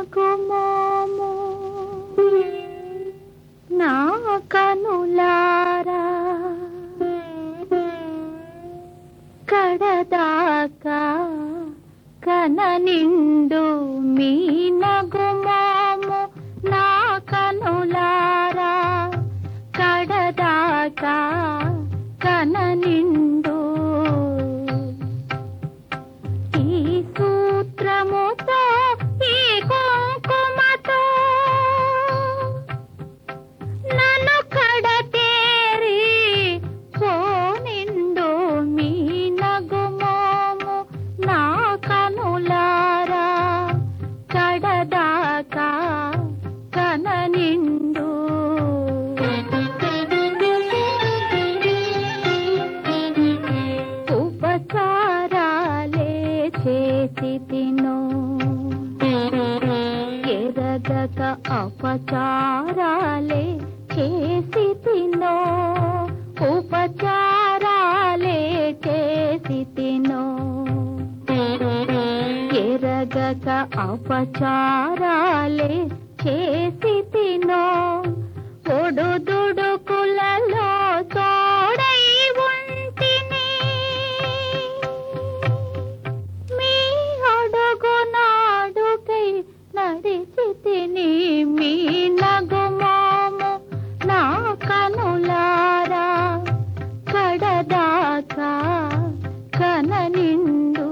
నగుమోము నా కనులారా కడదాకా కననిండు మీ నగుమోము నా కనులారా కడదాకా కననిండు ఈ సూత్రముతో ఈ కుంకుమతో నన్ను కడతేరి పోనిండు మీ నగుమోము నా కనులారా కడదాకా కననిండు ఉపచారాలే చేసి తినో ఎరగక అపచారాలే చేసి తినో ఉపచారాలే చేసి తినో ఎరగక అపచారాలే చేసి తినో ఒడుదుడుకులలో తోడై ఉంటిని మీ అడుగునాడుకై నడిచి తిని మీ నగుమోము నా కనులారా కడదాకా కననిండు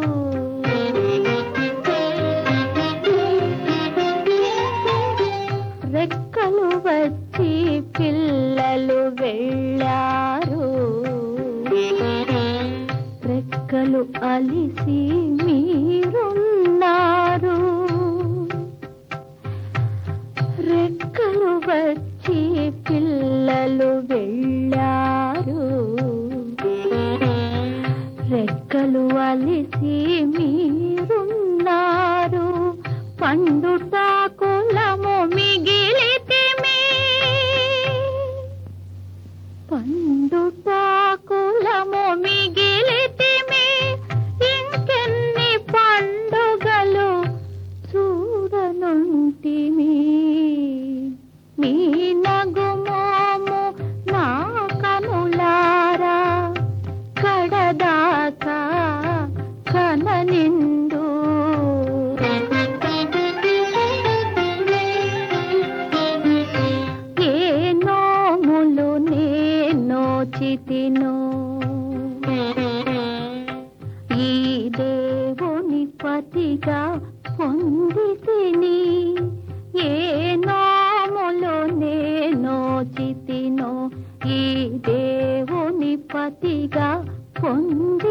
రెక్కలు వచ్చి పిల్లలు వెళ్ళారు రెక్కలు అలిసి మీరున్నారు రెక్కలు వచ్చి పిల్లలు వెళ్ళారు రెక్కలు అలిసి మీరున్నారు పండుటాకులము మిగిలితిమి పండుటాకులము మిగిలితిమి ఇంకెన్ని పండుగలు చూడనుంటిమి మీ నగుమోము నా కనులారా కడదాకా కననిండు ఏ నోములు నేనోచితినో ఈ దేవుని పతిగా పొందితిని ఏ నోములు నేనోచితినో ఈ దేవుని పతిగా పొంది